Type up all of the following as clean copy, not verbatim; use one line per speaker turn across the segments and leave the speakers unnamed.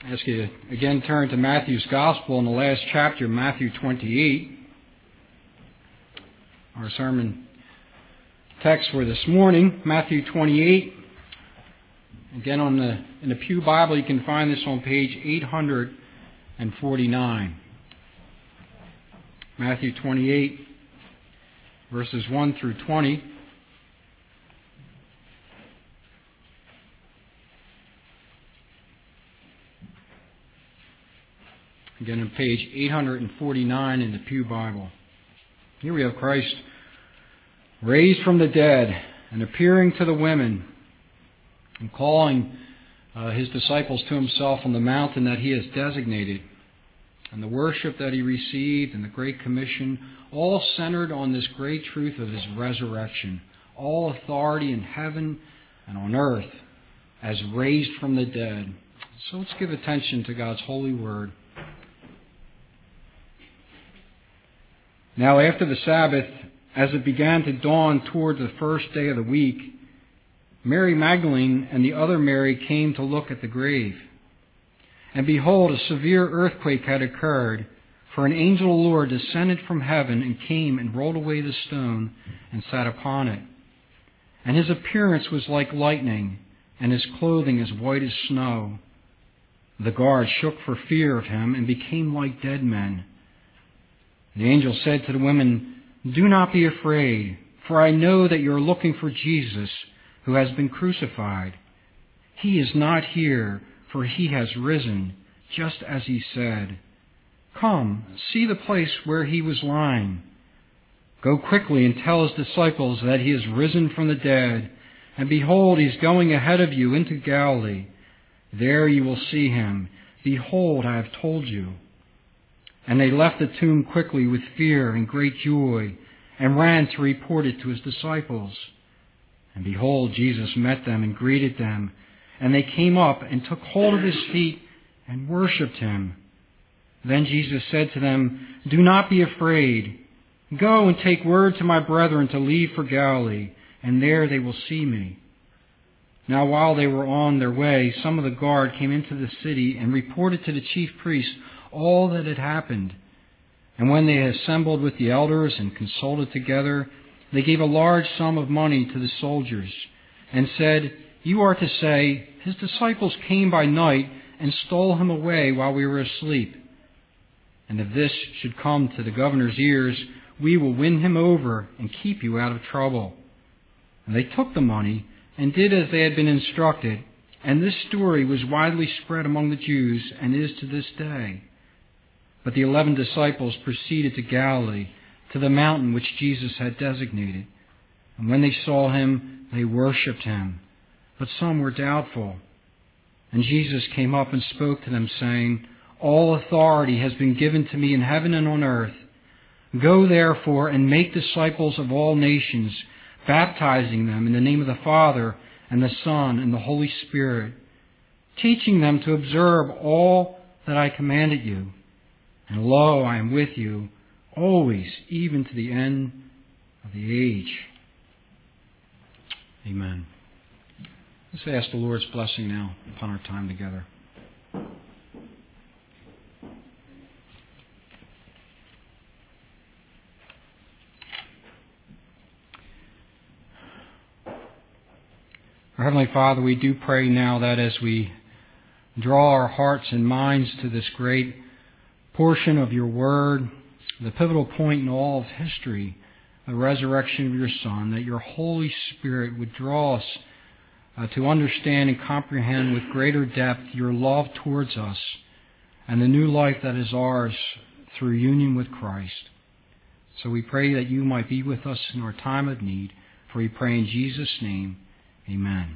I ask you to again turn to Matthew's Gospel in the last chapter, Matthew 28. Our sermon text for this morning, Matthew 28. Again, in the Pew Bible, you can find this on page 849. Matthew 28, verses 1 through 20. Again, on page 849 in the Pew Bible. Here we have Christ raised from the dead and appearing to the women and calling His disciples to Himself on the mountain that He has designated. And the worship that He received and the Great Commission, all centered on this great truth of His resurrection. All authority in heaven and on earth as raised from the dead. So let's give attention to God's holy word. Now after the Sabbath, as it began to dawn toward the first day of the week, Mary Magdalene and the other Mary came to look at the grave. And behold, a severe earthquake had occurred, for an angel of the Lord descended from heaven and came and rolled away the stone and sat upon it. And his appearance was like lightning, and his clothing as white as snow. The guards shook for fear of him and became like dead men. The angel said to the women, "Do not be afraid, for I know that you are looking for Jesus, who has been crucified. He is not here, for He has risen, just as He said. Come, see the place where He was lying. Go quickly and tell His disciples that He is risen from the dead, and behold, He is going ahead of you into Galilee. There you will see Him. Behold, I have told you." And they left the tomb quickly with fear and great joy, and ran to report it to His disciples. And behold, Jesus met them and greeted them. And they came up and took hold of His feet and worshipped Him. Then Jesus said to them, "Do not be afraid. Go and take word to my brethren to leave for Galilee, and there they will see me." Now while they were on their way, some of the guard came into the city and reported to the chief priests all that had happened. And when they had assembled with the elders and consulted together, they gave a large sum of money to the soldiers and said, "You are to say, His disciples came by night and stole Him away while we were asleep. And if this should come to the governor's ears, we will win him over and keep you out of trouble." And they took the money and did as they had been instructed. And this story was widely spread among the Jews and is to this day. But the 11 disciples proceeded to Galilee, to the mountain which Jesus had designated. And when they saw Him, they worshipped Him. But some were doubtful. And Jesus came up and spoke to them, saying, "All authority has been given to me in heaven and on earth. Go therefore and make disciples of all nations, baptizing them in the name of the Father and the Son and the Holy Spirit, teaching them to observe all that I commanded you. And lo, I am with you always, even to the end of the age." Amen. Let's ask the Lord's blessing now upon our time together. Our Heavenly Father, we do pray now that as we draw our hearts and minds to this great portion of your Word, the pivotal point in all of history, the resurrection of your Son, that your Holy Spirit would draw us to understand and comprehend with greater depth your love towards us and the new life that is ours through union with Christ. So we pray that you might be with us in our time of need, for we pray in Jesus' name, amen.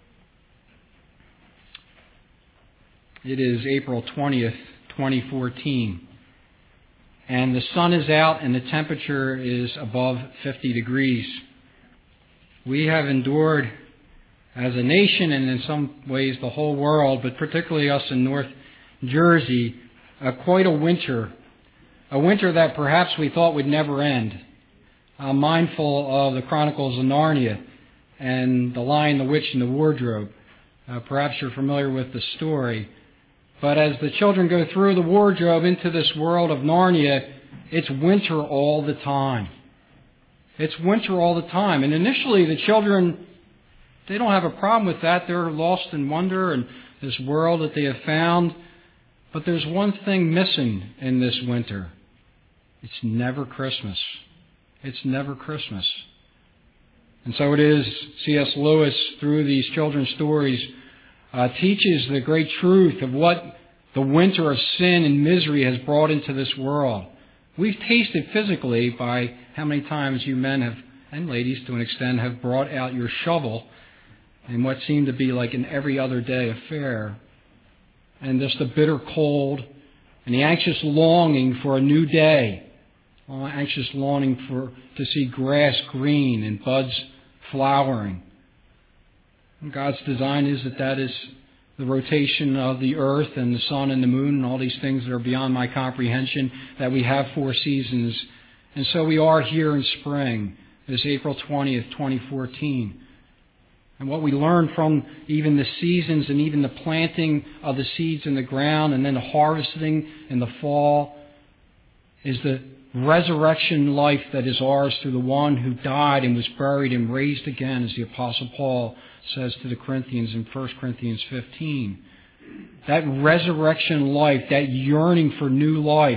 It is April 20th, 2014, and the sun is out and the temperature is above 50 degrees. We have endured as a nation and in some ways the whole world, but particularly us in North Jersey, quite a winter that perhaps we thought would never end. I'm mindful of the Chronicles of Narnia and The Lion, the Witch, and the Wardrobe. Perhaps you're familiar with the story. But as the children go through the wardrobe into this world of Narnia, it's winter all the time. It's winter all the time. And initially the children, they don't have a problem with that. They're lost in wonder and this world that they have found. But there's one thing missing in this winter. It's never Christmas. It's never Christmas. And so it is C.S. Lewis, through these children's stories, teaches the great truth of what the winter of sin and misery has brought into this world. We've tasted physically by how many times you men have, and ladies to an extent, have brought out your shovel in what seemed to be like an every other day affair. And just the bitter cold and the anxious longing for a new day. Anxious longing to see grass green and buds flowering. And God's design is that is the rotation of the earth and the sun and the moon and all these things that are beyond my comprehension, that we have 4 seasons. And so we are here in spring, this April 20th, 2014. And what we learn from even the seasons and even the planting of the seeds in the ground and then the harvesting in the fall is the resurrection life that is ours through the one who died and was buried and raised again, as the Apostle Paul says to the Corinthians in 1 Corinthians 15. That resurrection life, that yearning for new life,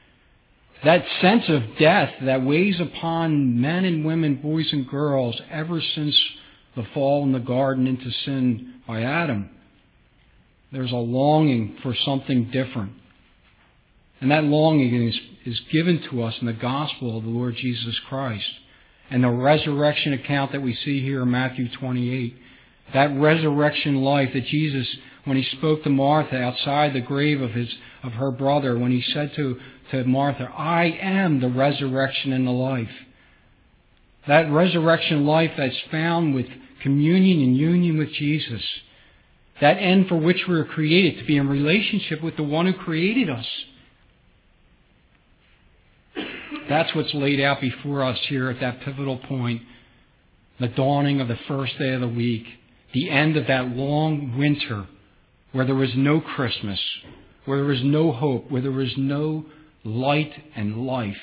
that sense of death that weighs upon men and women, boys and girls, ever since the fall in the garden into sin by Adam. There's a longing for something different. And that longing is given to us in the gospel of the Lord Jesus Christ. And the resurrection account that we see here in Matthew 28. That resurrection life that Jesus, when He spoke to Martha outside the grave of her brother, when He said to Martha, I am the resurrection and the life. That resurrection life that's found with communion and union with Jesus. That end for which we were created, to be in relationship with the one who created us. That's what's laid out before us here at that pivotal point. The dawning of the first day of the week. The end of that long winter where there was no Christmas, where there was no hope, where there was no light and life.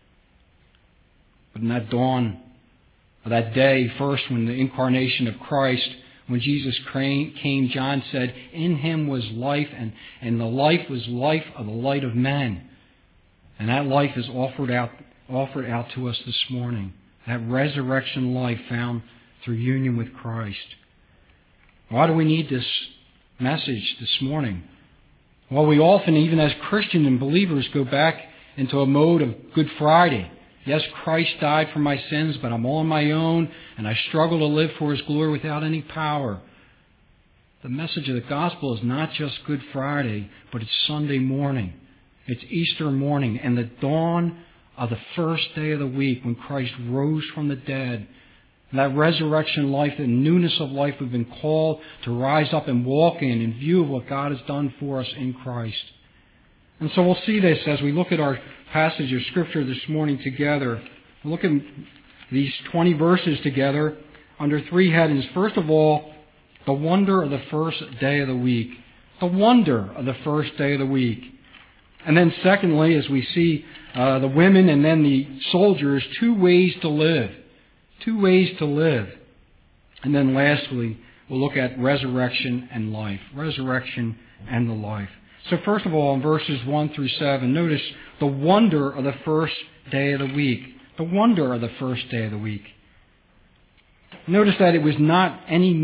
But in that dawn of that day, first when the incarnation of Christ, when Jesus came, John said, in Him was life, and the life was life of the light of men. And that life is offered out to us this morning. That resurrection life found through union with Christ. Why do we need this message this morning? Well, we often, even as Christians and believers, go back into a mode of Good Friday. Yes, Christ died for my sins, but I'm on my own, and I struggle to live for His glory without any power. The message of the gospel is not just Good Friday, but it's Sunday morning. It's Easter morning, and the dawn of the first day of the week when Christ rose from the dead. And that resurrection life, the newness of life we've been called to rise up and walk in view of what God has done for us in Christ. And so we'll see this as we look at our passage of Scripture this morning together. We'll look at these 20 verses together under 3 headings. First of all, the wonder of the first day of the week. The wonder of the first day of the week. And then secondly, as we see the women and then the soldiers, 2 ways to live. 2 ways to live. And then lastly, we'll look at resurrection and life. Resurrection and the life. So first of all, in verses 1 through 7, notice the wonder of the first day of the week. The wonder of the first day of the week. Notice that it was not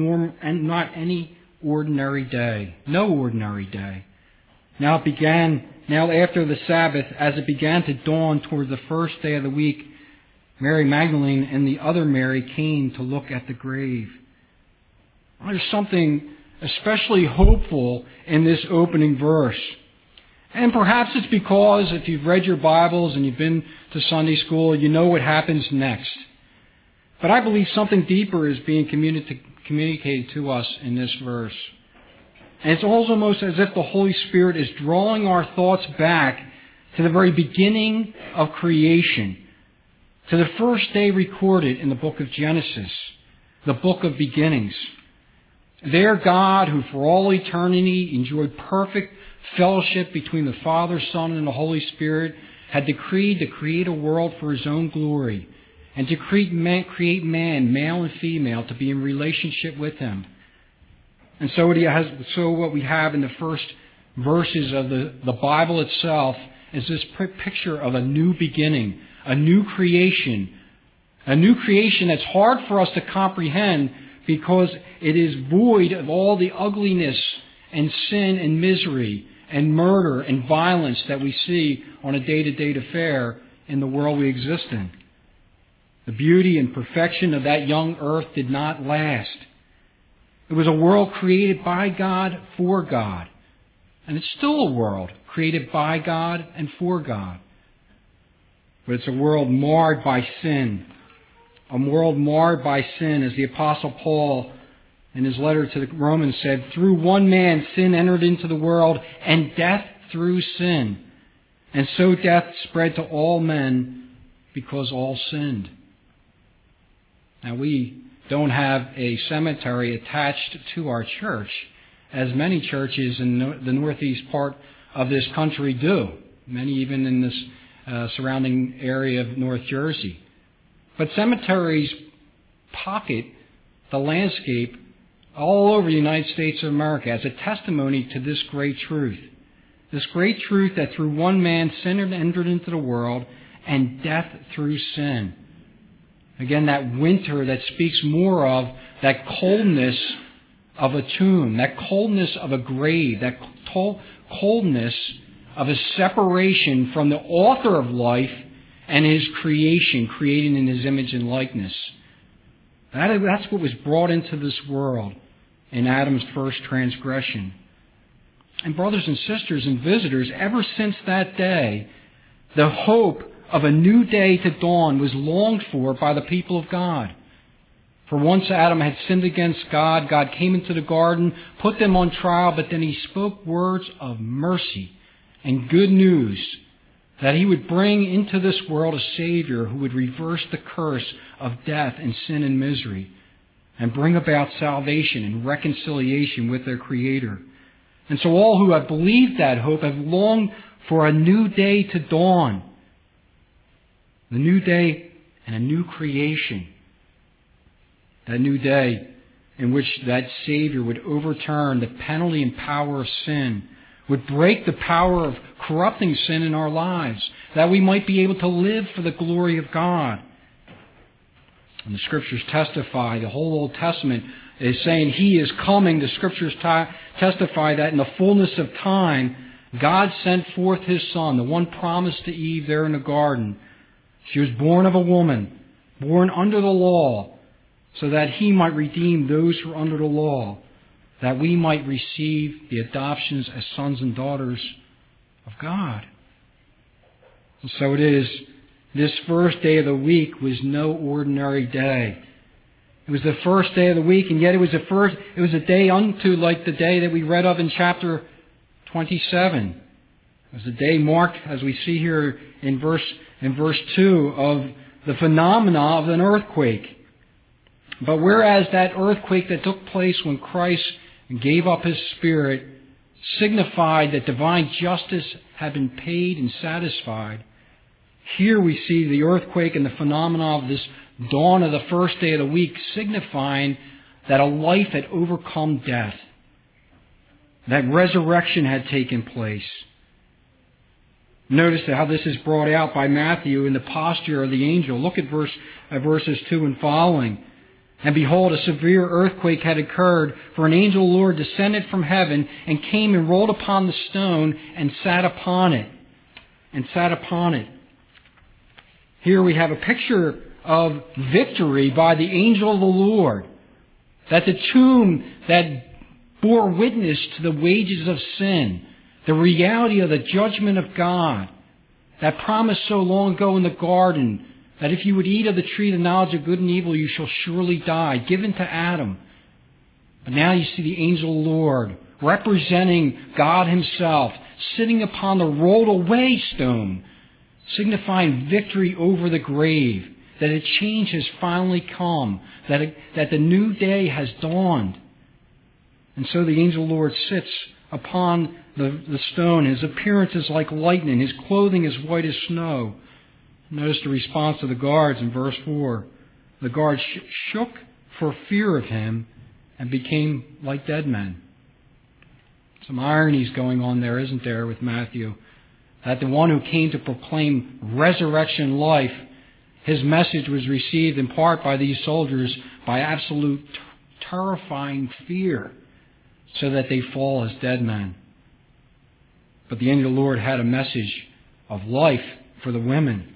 any ordinary day. No ordinary day. Now after the Sabbath, as it began to dawn toward the first day of the week, Mary Magdalene and the other Mary came to look at the grave. There's something especially hopeful in this opening verse. And perhaps it's because if you've read your Bibles and you've been to Sunday school, you know what happens next. But I believe something deeper is being communicated to us in this verse. And it's almost as if the Holy Spirit is drawing our thoughts back to the very beginning of creation, to the first day recorded in the book of Genesis, the book of beginnings. Their God, who for all eternity enjoyed perfect fellowship between the Father, Son, and the Holy Spirit, had decreed to create a world for His own glory and to create man, male and female, to be in relationship with Him. And so what we have in the first verses of the Bible itself is this picture of a new beginning, a new creation that's hard for us to comprehend because it is void of all the ugliness and sin and misery and murder and violence that we see on a day-to-day affair in the world we exist in. The beauty and perfection of that young earth did not last. It was a world created by God for God. And it's still a world created by God and for God. But it's a world marred by sin. A world marred by sin, as the Apostle Paul in his letter to the Romans said, through one man sin entered into the world, and death through sin. And so death spread to all men because all sinned. Now we don't have a cemetery attached to our church, as many churches in the northeast part of this country do. Many even in this surrounding area of North Jersey. But cemeteries pocket the landscape all over the United States of America as a testimony to this great truth. This great truth that through one man sin entered into the world, and death through sin. Again, that winter that speaks more of that coldness of a tomb, that coldness of a grave, that coldness of a separation from the author of life and His creation, created in His image and likeness. That's what was brought into this world in Adam's first transgression. And brothers and sisters and visitors, ever since that day, the hope of a new day to dawn was longed for by the people of God. For once Adam had sinned against God, God came into the garden, put them on trial, but then He spoke words of mercy and good news that He would bring into this world a Savior who would reverse the curse of death and sin and misery and bring about salvation and reconciliation with their Creator. And so all who have believed that hope have longed for a new day to dawn. The new day and a new creation. That new day in which that Savior would overturn the penalty and power of sin, would break the power of corrupting sin in our lives, that we might be able to live for the glory of God. And the Scriptures testify, the whole Old Testament is saying He is coming. The Scriptures testify that in the fullness of time, God sent forth His Son, the one promised to Eve there in the garden. She was born of a woman, born under the law, so that He might redeem those who are under the law, that we might receive the adoptions as sons and daughters of God. And so it is, this first day of the week was no ordinary day. It was the first day of the week, and yet it was a day unto like the day that we read of in chapter 27. It was a day marked, as we see here in verse 2, of the phenomena of an earthquake. But whereas that earthquake that took place when Christ gave up His Spirit signified that divine justice had been paid and satisfied, here we see the earthquake and the phenomena of this dawn of the first day of the week signifying that a life had overcome death, that resurrection had taken place. Notice how this is brought out by Matthew in the posture of the angel. Look at verses 2 and following. And behold, a severe earthquake had occurred, for an angel of the Lord descended from heaven and came and rolled upon the stone and sat upon it. Here we have a picture of victory by the angel of the Lord. That the tomb that bore witness to the wages of sin, the reality of the judgment of God, that promise so long ago in the garden, that if you would eat of the tree of the knowledge of good and evil, you shall surely die, given to Adam. But now you see the angel of the Lord, representing God Himself, sitting upon the rolled away stone, signifying victory over the grave, that a change has finally come, that the new day has dawned. And so the angel Lord sits upon the stone. His appearance is like lightning. His clothing is white as snow. Notice the response of the guards in verse 4. The guards shook for fear of him and became like dead men. Some ironies going on there, isn't there, with Matthew? That the one who came to proclaim resurrection life, his message was received in part by these soldiers by absolute terrifying fear, so that they fall as dead men. But the angel of the Lord had a message of life for the women.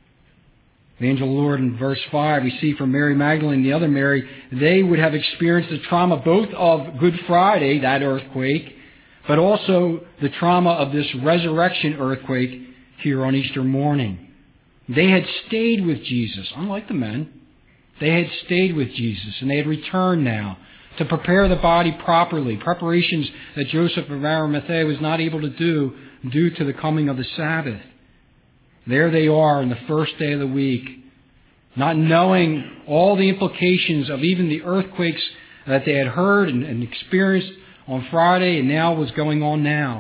The angel of the Lord in verse 5, we see from Mary Magdalene and the other Mary, they would have experienced the trauma both of Good Friday, that earthquake, but also the trauma of this resurrection earthquake here on Easter morning. They had stayed with Jesus, unlike the men. They had stayed with Jesus, and they had returned now to prepare the body properly, preparations that Joseph of Arimathea was not able to do due to the coming of the Sabbath. There they are on the first day of the week, not knowing all the implications of even the earthquakes that they had heard and experienced on Friday and now was going on now.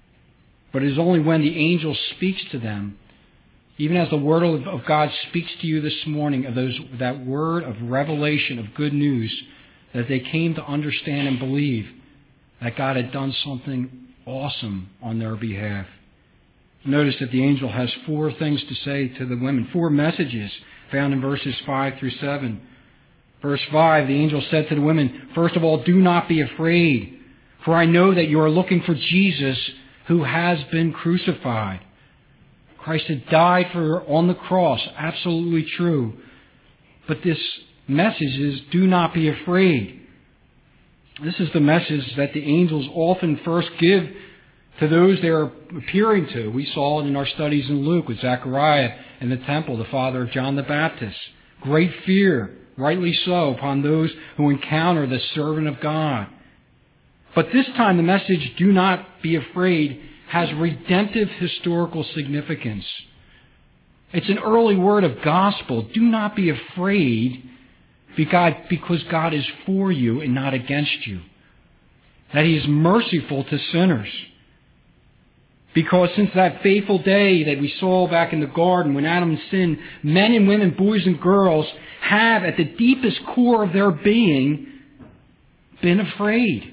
But it is only when the angel speaks to them, even as the Word of God speaks to you this morning, of that word of revelation, of good news, that they came to understand and believe that God had done something awesome on their behalf. Notice that the angel has 4 things to say to the women, 4 messages found in verses 5 through 7. Verse 5, the angel said to the women, "First of all, do not be afraid, for I know that you are looking for Jesus who has been crucified." Christ had died on the cross, absolutely true. But this message is, do not be afraid. This is the message that the angels often first give to those they are appearing to. We saw it in our studies in Luke with Zechariah in the temple, the father of John the Baptist. Great fear, rightly so, upon those who encounter the servant of God. But this time the message, do not be afraid, has redemptive historical significance. It's an early word of gospel. Do not be afraid, because God is for you and not against you. That He is merciful to sinners. Because since that fateful day that we saw back in the garden when Adam sinned, men and women, boys and girls, have at the deepest core of their being been afraid.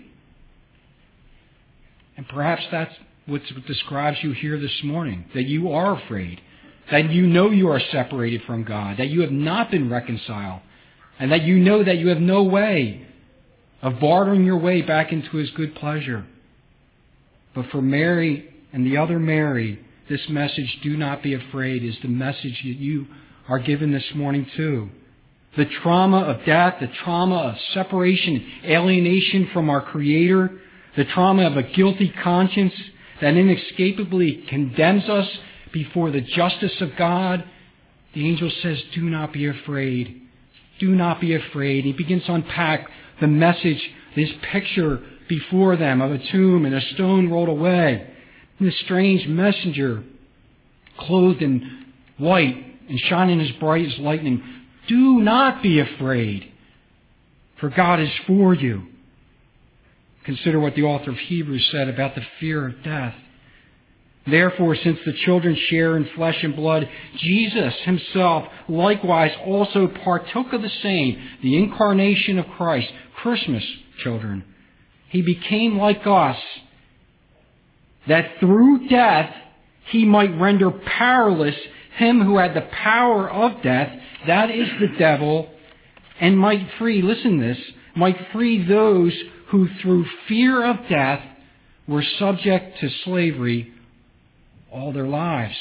And perhaps that's what describes you here this morning, that you are afraid, that you know you are separated from God, that you have not been reconciled, and that you know that you have no way of bartering your way back into His good pleasure. But for Mary and the other Mary, this message, do not be afraid, is the message that you are given this morning too. The trauma of death, the trauma of separation, alienation from our Creator, the trauma of a guilty conscience that inescapably condemns us before the justice of God. The angel says, do not be afraid. Do not be afraid. He begins to unpack the message, this picture before them of a tomb and a stone rolled away. And this strange messenger, clothed in white and shining as bright as lightning. Do not be afraid, for God is for you. Consider what the author of Hebrews said about the fear of death. Therefore, since the children share in flesh and blood, Jesus Himself likewise also partook of the same, the incarnation of Christ. Christmas, children. He became like us, that through death He might render powerless him who had the power of death, that is the devil, and might free, listen to this, might free those who through fear of death were subject to slavery all their lives.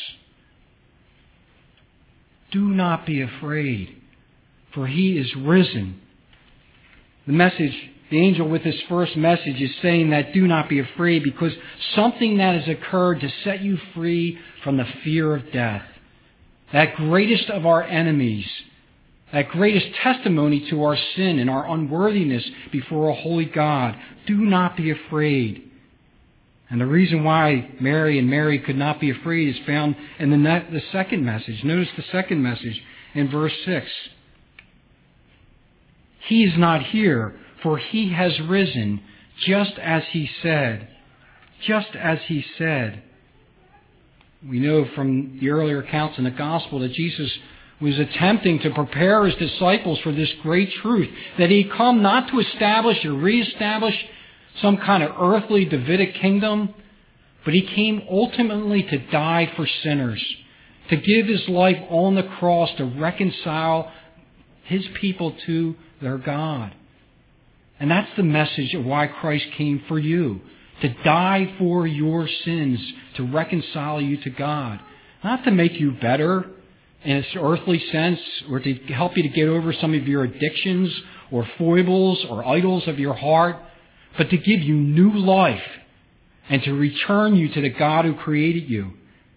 Do not be afraid, for He is risen. The message, the angel with his first message is saying that do not be afraid because something that has occurred to set you free from the fear of death. That greatest of our enemies, that greatest testimony to our sin and our unworthiness before a holy God. Do not be afraid. And the reason why Mary and Mary could not be afraid is found in the second message. Notice the second message in verse 6. He is not here, for He has risen just as He said. Just as He said. We know from the earlier accounts in the Gospel that Jesus was attempting to prepare His disciples for this great truth, that He'd come not to establish or reestablish some kind of earthly Davidic kingdom, but He came ultimately to die for sinners, to give His life on the cross to reconcile His people to their God. And that's the message of why Christ came for you, to die for your sins, to reconcile you to God. Not to make you better in its earthly sense, or to help you to get over some of your addictions or foibles or idols of your heart, but to give you new life and to return you to the God who created you.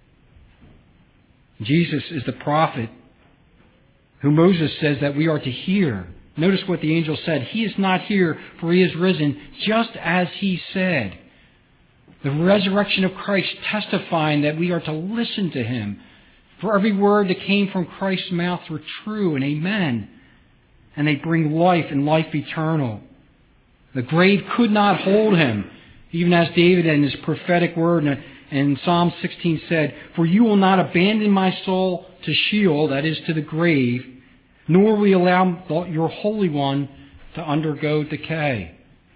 Jesus is the prophet who Moses says that we are to hear. Notice what the angel said. He is not here, for He is risen, just as He said. The resurrection of Christ testifying that we are to listen to Him. For every word that came from Christ's mouth were true and amen. And they bring life and life eternal. The grave could not hold Him, even as David in his prophetic word in Psalm 16 said, "For you will not abandon my soul to Sheol," that is to the grave, "nor will you allow your Holy One to undergo decay."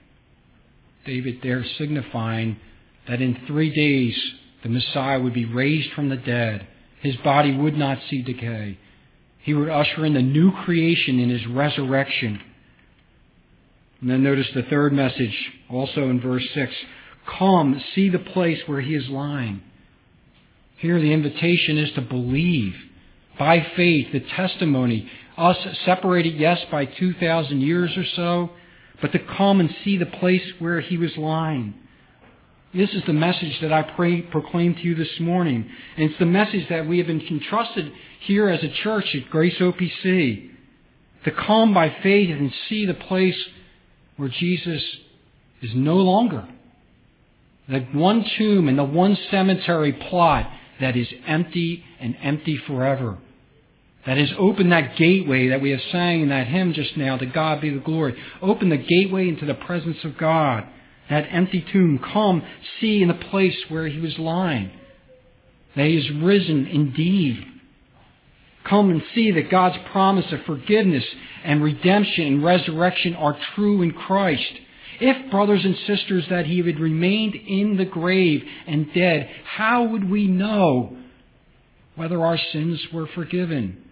David there signifying that in 3 days the Messiah would be raised from the dead. His body would not see decay. He would usher in the new creation in His resurrection. And then notice the third message, also in verse 6. Come, see the place where He is lying. Here the invitation is to believe. By faith, the testimony. Us separated, yes, by 2,000 years or so, but to come and see the place where He was lying. This is the message that I proclaim to you this morning. And it's the message that we have been entrusted here as a church at Grace OPC. To come by faith and see the place where Jesus is no longer. The one tomb and the one cemetery plot that is empty and empty forever. That has opened that gateway that we have sang in that hymn just now, "To God be the glory." Open the gateway into the presence of God. That empty tomb. Come, see in the place where He was lying. That He is risen indeed. Come and see that God's promise of forgiveness and redemption and resurrection are true in Christ. If, brothers and sisters, that He had remained in the grave and dead, how would we know whether our sins were forgiven?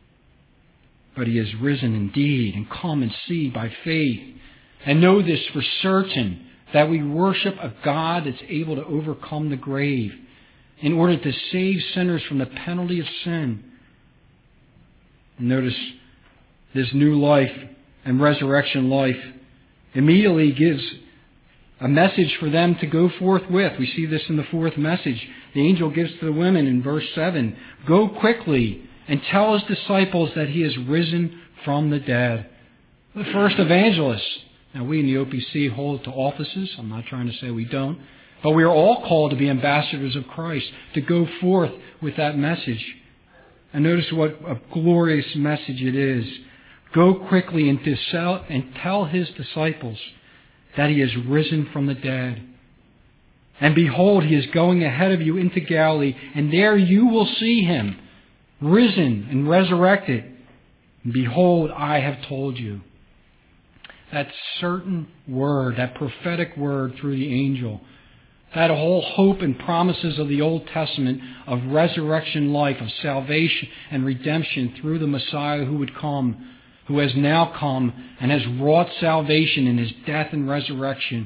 But He is risen indeed, and come and see by faith. And know this for certain, that we worship a God that's able to overcome the grave in order to save sinners from the penalty of sin. And notice this new life and resurrection life immediately gives a message for them to go forth with. We see this in the fourth message. The angel gives to the women in verse 7, "Go quickly and tell His disciples that He is risen from the dead." The first evangelists. Now, we in the OPC hold to offices. I'm not trying to say we don't. But we are all called to be ambassadors of Christ, to go forth with that message. And notice what a glorious message it is. Go quickly and tell His disciples that He is risen from the dead. And behold, He is going ahead of you into Galilee, and there you will see Him, risen and resurrected. And behold, I have told you. That certain word, that prophetic word through the angel, that whole hope and promises of the Old Testament of resurrection life, of salvation and redemption through the Messiah who would come, who has now come and has wrought salvation in His death and resurrection.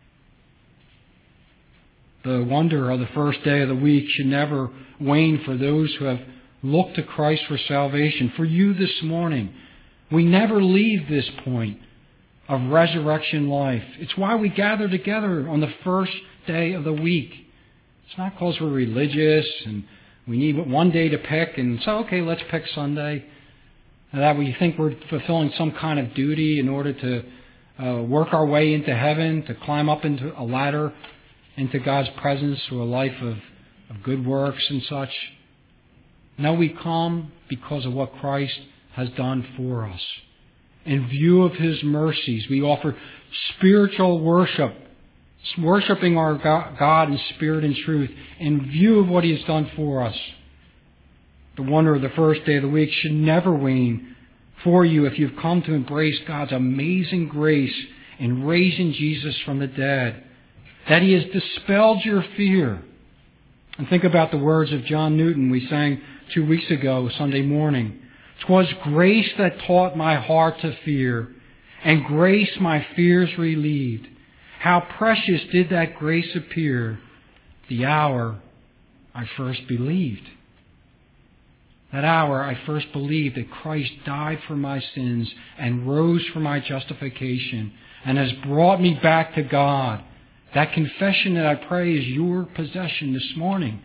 The wonder of the first day of the week should never wane for those who have looked to Christ for salvation. For you this morning, we never leave this point of resurrection life. It's why we gather together on the first day of the week. It's not because we're religious and we need one day to pick and so, okay, let's pick Sunday. And that we think we're fulfilling some kind of duty in order to work our way into heaven, to climb up into a ladder into God's presence through a life of good works and such. No, we come because of what Christ has done for us. in view of His mercies. We offer spiritual worship, worshiping our God in spirit and truth in view of what He has done for us. The wonder of the first day of the week should never wane for you if you've come to embrace God's amazing grace in raising Jesus from the dead, that He has dispelled your fear. And think about the words of John Newton we sang 2 weeks ago, Sunday morning. "'Twas grace that taught my heart to fear, and grace my fears relieved. How precious did that grace appear the hour I first believed." That hour I first believed that Christ died for my sins and rose for my justification and has brought me back to God. That confession that I pray is your possession this morning.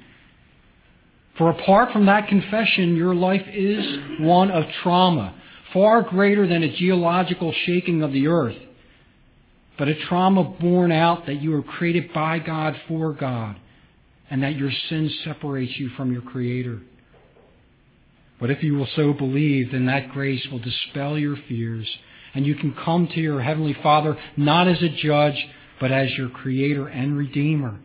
For apart from that confession, your life is one of trauma, far greater than a geological shaking of the earth, but a trauma born out that you were created by God for God, and that your sin separates you from your Creator. But if you will so believe, then that grace will dispel your fears, and you can come to your Heavenly Father not as a judge, but as your Creator and Redeemer.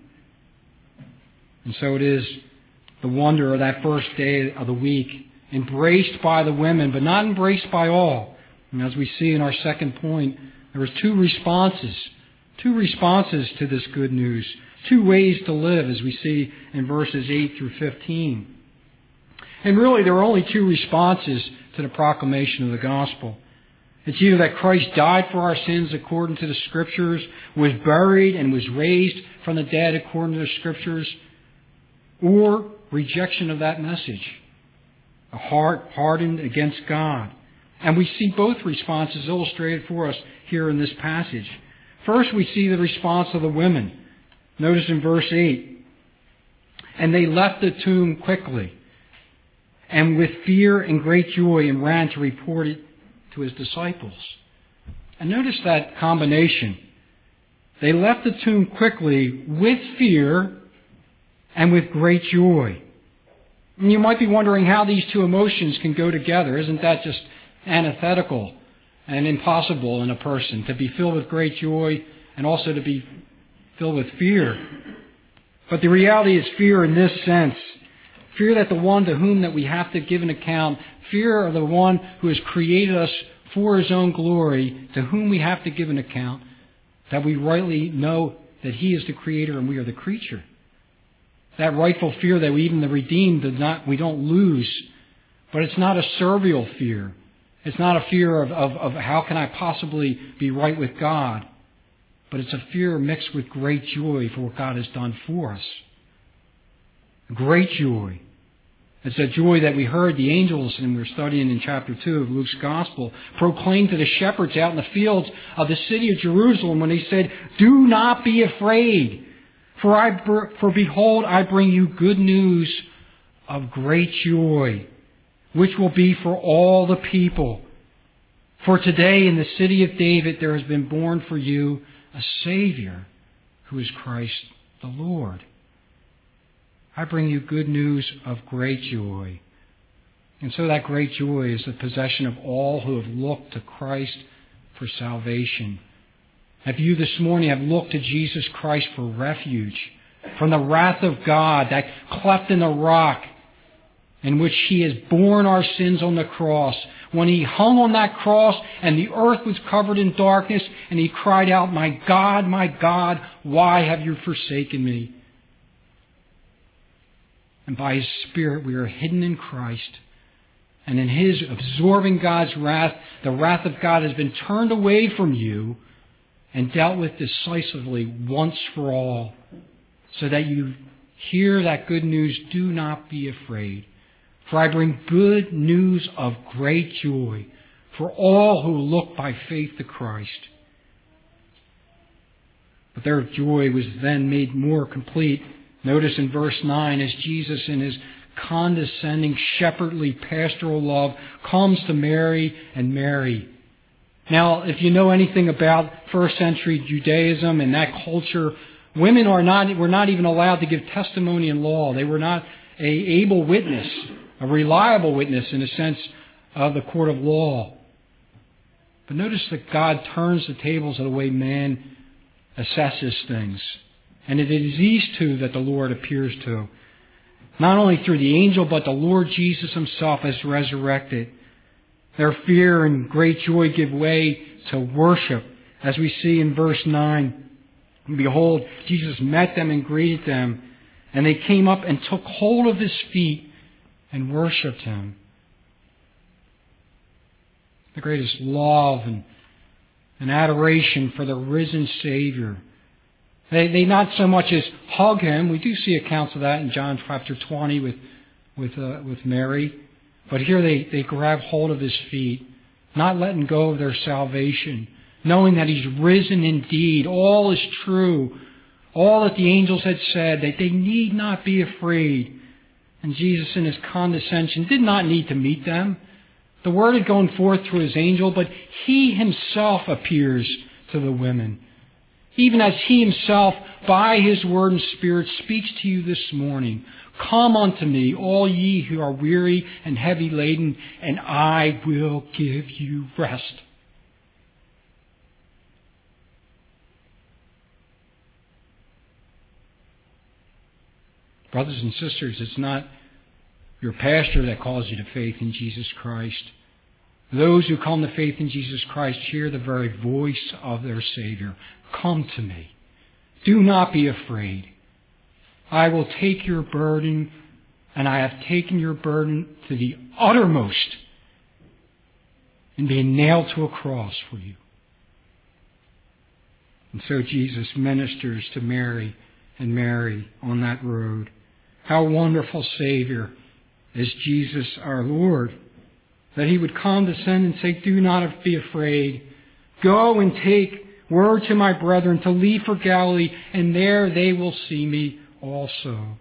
And so it is the wonder of that first day of the week, embraced by the women, but not embraced by all. And as we see in our second point, there was two responses to this good news, two ways to live, as we see in verses 8 through 15. And really, there are only two responses to the proclamation of the gospel. It's either that Christ died for our sins according to the Scriptures, was buried and was raised from the dead according to the Scriptures, or rejection of that message, a heart hardened against God. And we see both responses illustrated for us here in this passage. First, we see the response of the women. Notice in verse 8, "And they left the tomb quickly, and with fear and great joy, and ran to report it to His disciples." And notice that combination. They left the tomb quickly with fear and with great joy. And you might be wondering how these two emotions can go together. Isn't that just antithetical and impossible in a person, to be filled with great joy and also to be filled with fear? But the reality is fear in this sense. Fear that the one to whom that we have to give an account, fear of the one who has created us for His own glory, to whom we have to give an account, that we rightly know that He is the Creator and we are the creature. That rightful fear that even the redeemed we don't lose. But it's not a servile fear. It's not a fear of how can I possibly be right with God. But it's a fear mixed with great joy for what God has done for us. Great joy. It's a joy that we heard the angels, and we're studying in chapter 2 of Luke's Gospel, proclaim to the shepherds out in the fields of the city of Jerusalem when they said, "Do not be afraid, for behold, I bring you good news of great joy, which will be for all the people. For today in the city of David there has been born for you a Savior, who is Christ the Lord." I bring you good news of great joy. And so that great joy is the possession of all who have looked to Christ for salvation. If you this morning have looked to Jesus Christ for refuge from the wrath of God, that cleft in the rock in which He has borne our sins on the cross, when He hung on that cross and the earth was covered in darkness and He cried out, my God, why have you forsaken me?" And by His Spirit we are hidden in Christ. And in His absorbing God's wrath, the wrath of God has been turned away from you and dealt with decisively once for all, so that you hear that good news, "Do not be afraid. For I bring good news of great joy for all who look by faith to Christ." But their joy was then made more complete. Notice in verse 9, as Jesus in His condescending, shepherdly, pastoral love comes to Mary and Mary. Now, if you know anything about first century Judaism and that culture, women were not even allowed to give testimony in law. They were not an able witness, a reliable witness in the sense of the court of law. But notice that God turns the tables of the way man assesses things. And it is these two that the Lord appears to. Not only through the angel, but the Lord Jesus Himself as resurrected. Their fear and great joy give way to worship, as we see in verse 9. And behold, Jesus met them and greeted them, and they came up and took hold of His feet and worshipped Him. The greatest love and adoration for the risen Savior. They not so much as hug Him. We do see accounts of that in John chapter 20 with Mary. But here they grab hold of His feet, not letting go of their salvation, knowing that He's risen indeed. All is true. All that the angels had said, that they need not be afraid. And Jesus in His condescension did not need to meet them. The word had gone forth through His angel, but He Himself appears to the women. Even as He Himself, by His word and Spirit, speaks to you this morning. Come unto me, all ye who are weary and heavy laden, and I will give you rest. Brothers and sisters, it's not your pastor that calls you to faith in Jesus Christ. Those who come to faith in Jesus Christ hear the very voice of their Savior. Come to me. Do not be afraid. I will take your burden, and I have taken your burden to the uttermost in being nailed to a cross for you. And so Jesus ministers to Mary and Mary on that road. How wonderful Savior is Jesus our Lord, that He would condescend and say, do not be afraid. Go and take word to my brethren to leave for Galilee, and there they will see me also.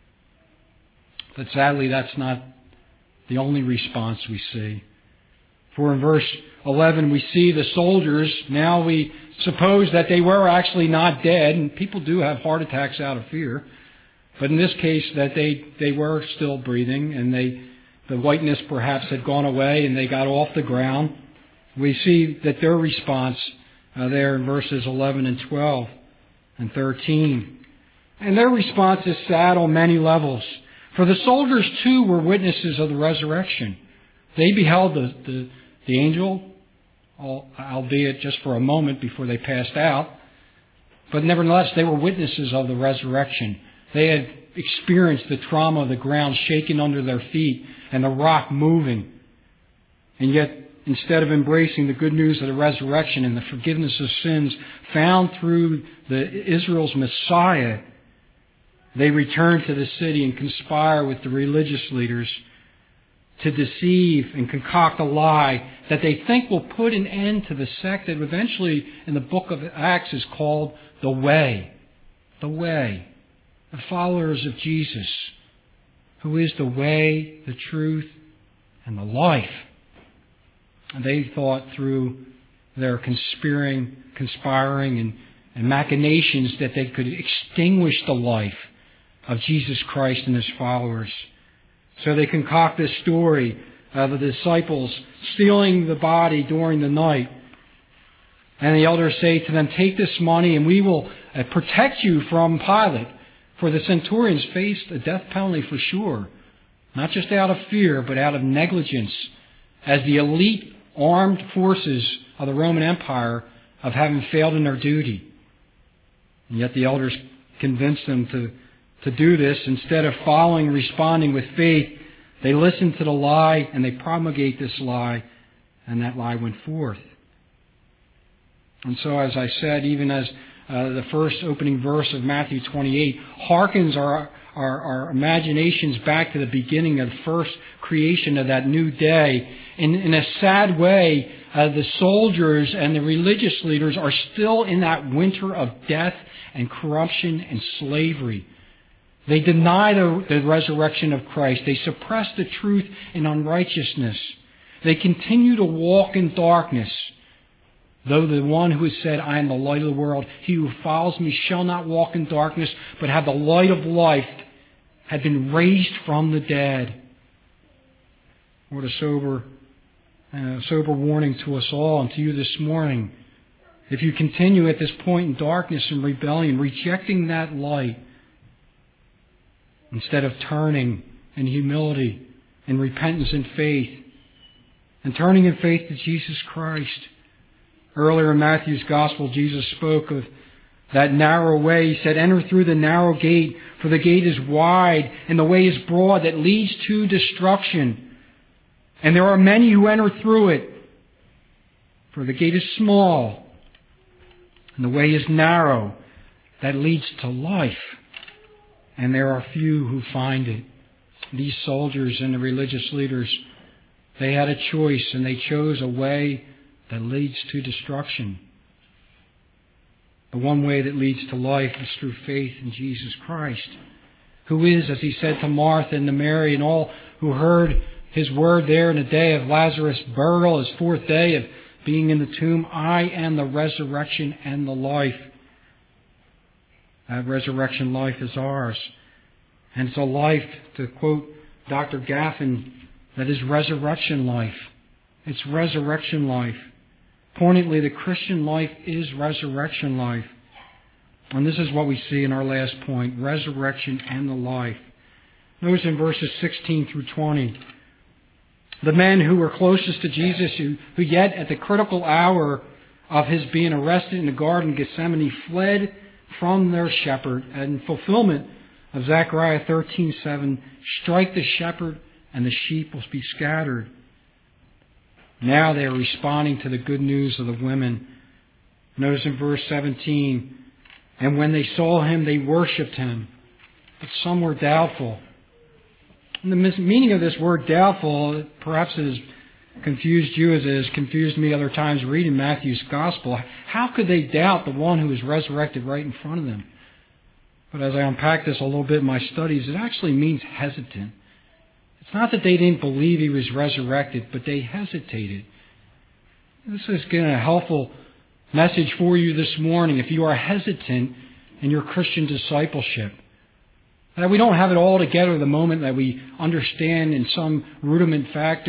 But sadly, that's not the only response we see. For in verse 11, we see the soldiers. Now we suppose that they were actually not dead, and people do have heart attacks out of fear. But in this case, that they were still breathing, and the whiteness perhaps had gone away, and they got off the ground. We see that their response there in verses 11 and 12 and 13. And their response is sad on many levels. For the soldiers too were witnesses of the resurrection. They beheld the angel, albeit just for a moment before they passed out. But nevertheless, they were witnesses of the resurrection. They had experienced the trauma of the ground shaking under their feet and the rock moving. And yet, instead of embracing the good news of the resurrection and the forgiveness of sins found through Israel's Messiah, they return to the city and conspire with the religious leaders to deceive and concoct a lie that they think will put an end to the sect that eventually in the book of Acts is called the Way. The Way. The followers of Jesus, who is the way, the truth, and the life. And they thought through their conspiring and machinations that they could extinguish the life of Jesus Christ and His followers. So they concoct this story of the disciples stealing the body during the night. And the elders say to them, take this money and we will protect you from Pilate. For the centurions faced a death penalty for sure. Not just out of fear, but out of negligence. As the elite armed forces of the Roman Empire of having failed in their duty. And yet the elders convinced them to do this. Instead of following and responding with faith, they listened to the lie and they promulgate this lie. And that lie went forth. And so, as I said, even as the first opening verse of Matthew 28 harkens our imaginations back to the beginning of the first creation of that new day. In a sad way, the soldiers and the religious leaders are still in that winter of death and corruption and slavery. They deny the resurrection of Christ. They suppress the truth in unrighteousness. They continue to walk in darkness. Though the one who has said, I am the light of the world, he who follows me shall not walk in darkness, but have the light of life, had been raised from the dead. What a sober sober warning to us all and to you this morning. If you continue at this point in darkness and rebellion, rejecting that light, instead of turning in humility and repentance and faith, and turning in faith to Jesus Christ. Earlier in Matthew's Gospel, Jesus spoke of that narrow way. He said, "Enter through the narrow gate, for the gate is wide and the way is broad that leads to destruction. And there are many who enter through it. For the gate is small and the way is narrow that leads to life. And there are few who find it." These soldiers and the religious leaders, they had a choice, and they chose a way that leads to destruction. The one way that leads to life is through faith in Jesus Christ, who is, as he said to Martha and to Mary and all who heard his word there in the day of Lazarus' burial, his fourth day of being in the tomb, "I am the resurrection and the life." That resurrection life is ours. And it's a life, to quote Dr. Gaffin, that is resurrection life. It's resurrection life. Pointedly, the Christian life is resurrection life. And this is what we see in our last point, resurrection and the life. Notice in verses 16 through 20, the men who were closest to Jesus, who yet at the critical hour of his being arrested in the Garden of Gethsemane fled from their shepherd, and in fulfillment of Zechariah 13:7, "Strike the shepherd and the sheep will be scattered." Now they are responding to the good news of the women. Notice in verse 17, "And when they saw him, they worshipped him, but some were doubtful." And the meaning of this word doubtful, perhaps it has confused you as it has confused me other times reading Matthew's Gospel. How could they doubt the one who was resurrected right in front of them? But as I unpack this a little bit in my studies, it actually means hesitant. It's not that they didn't believe he was resurrected, but they hesitated. This is again a helpful message for you this morning if you are hesitant in your Christian discipleship. That we don't have it all together the moment that we understand in some rudiment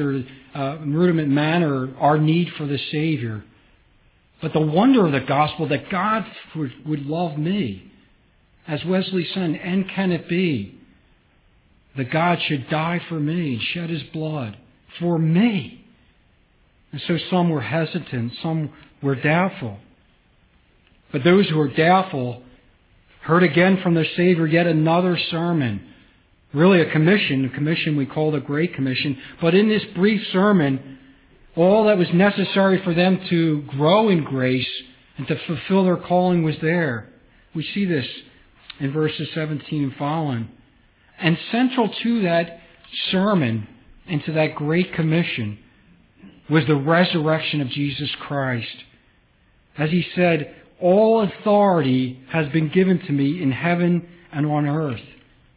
manner our need for the Savior. But the wonder of the gospel that God would love me, as Wesley said, and can it be that God should die for me and shed his blood for me? And so some were hesitant, some were doubtful. But those who were doubtful heard again from their Savior yet another sermon. Really a commission we call the Great Commission. But in this brief sermon, all that was necessary for them to grow in grace and to fulfill their calling was there. We see this in verses 17 and following. And central to that sermon and to that Great Commission was the resurrection of Jesus Christ. As he said, "All authority has been given to me in heaven and on earth."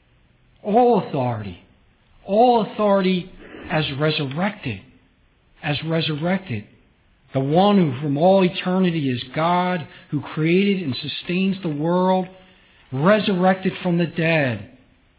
All authority. All authority as resurrected. As resurrected. The one who from all eternity is God, who created and sustains the world, resurrected from the dead.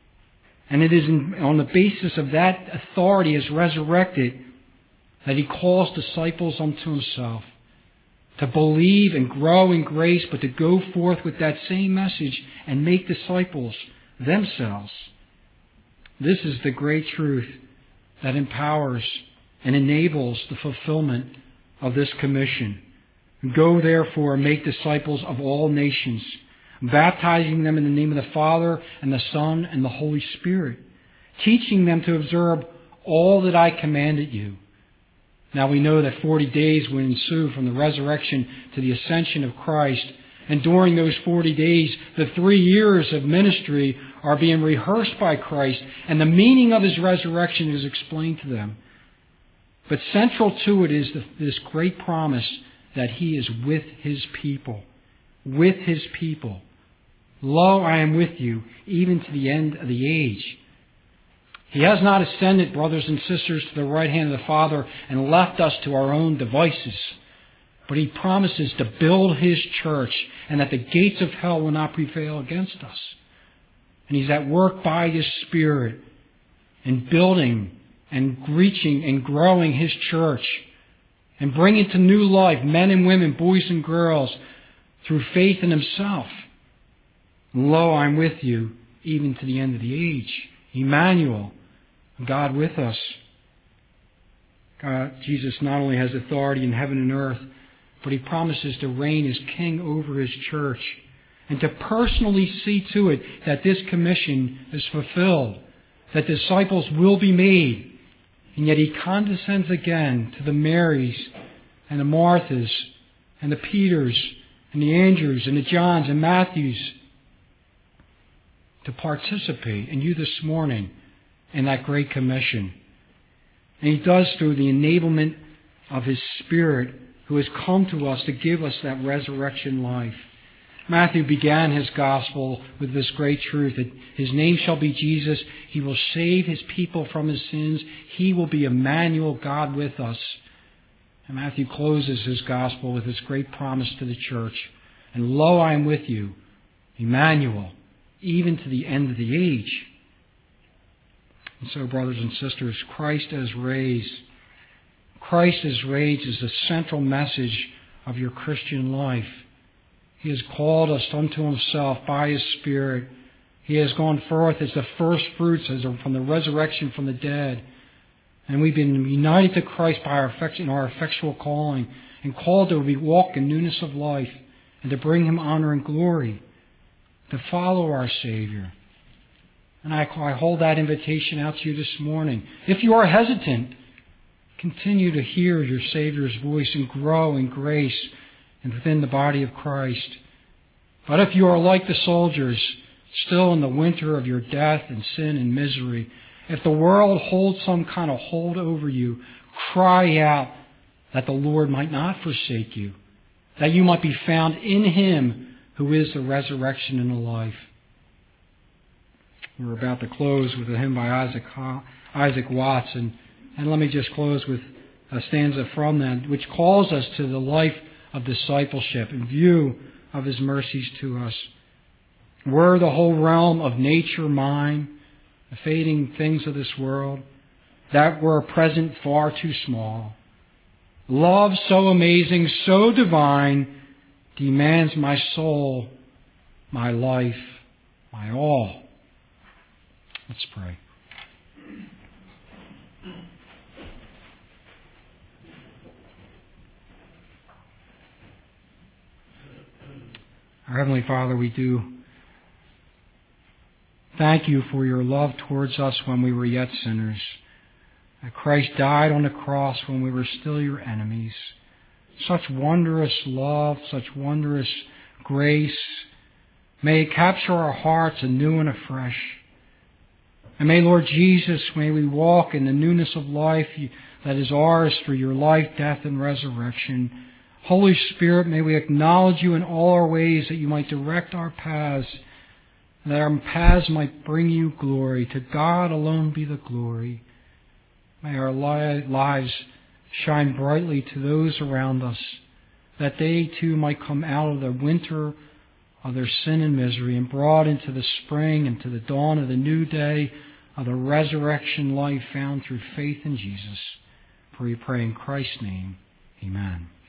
And it is on the basis of that authority as resurrected that he calls disciples unto himself. To believe and grow in grace, but to go forth with that same message and make disciples themselves. This is the great truth that empowers and enables the fulfillment of this commission. Go therefore and make disciples of all nations, baptizing them in the name of the Father and the Son and the Holy Spirit, teaching them to observe all that I commanded you. Now we know that 40 days will ensue from the resurrection to the ascension of Christ. And during those 40 days, the 3 years of ministry are being rehearsed by Christ, and the meaning of his resurrection is explained to them. But central to it is this great promise that he is with his people. With his people. "Lo, I am with you, even to the end of the age." He has not ascended, brothers and sisters, to the right hand of the Father and left us to our own devices. But he promises to build his church and that the gates of hell will not prevail against us. And he's at work by his Spirit in building and reaching and growing his church and bring into new life men and women, boys and girls, through faith in Himself. And lo, I'm with you even to the end of the age. Emmanuel, God with us. Jesus not only has authority in heaven and earth, but He promises to reign as King over His church and to personally see to it that this commission is fulfilled, that disciples will be made. And yet He condescends again to the Marys and the Marthas and the Peters and the Andrews and the Johns and Matthews to participate, and you this morning, in that great commission. And He does through the enablement of His Spirit, who has come to us to give us that resurrection life. Matthew began his gospel with this great truth that His name shall be Jesus. He will save His people from His sins. He will be Emmanuel, God with us. And Matthew closes his gospel with this great promise to the church. And lo, I am with you, Emmanuel, even to the end of the age. And so, brothers and sisters, Christ as raised. Christ as raised is the central message of your Christian life. He has called us unto Himself by His Spirit. He has gone forth as the first fruits from the resurrection from the dead. And we've been united to Christ by our effectual calling and called to walk in newness of life and to bring Him honor and glory, to follow our Savior. And I hold that invitation out to you this morning. If you are hesitant, continue to hear your Savior's voice and grow in grace and within the body of Christ. But if you are like the soldiers, still in the winter of your death and sin and misery, if the world holds some kind of hold over you, cry out that the Lord might not forsake you, that you might be found in Him who is the resurrection and the life. We're about to close with a hymn by Isaac Watts, and let me just close with a stanza from that, which calls us to the life of discipleship in view of His mercies to us. Were the whole realm of nature mine, the fading things of this world, that were present far too small. Love so amazing, so divine, demands my soul, my life, my all. Let's pray. Our Heavenly Father, we do thank You for Your love towards us when we were yet sinners. That Christ died on the cross when we were still Your enemies. Such wondrous love, such wondrous grace. May it capture our hearts anew and afresh. And may, Lord Jesus, may we walk in the newness of life that is ours through Your life, death, and resurrection. Holy Spirit, may we acknowledge You in all our ways, that You might direct our paths, and that our paths might bring You glory. To God alone be the glory. May our lives shine brightly to those around us, that they too might come out of the winter of their sin and misery and brought into the spring and to the dawn of the new day of the resurrection life found through faith in Jesus. For we pray in Christ's name. Amen.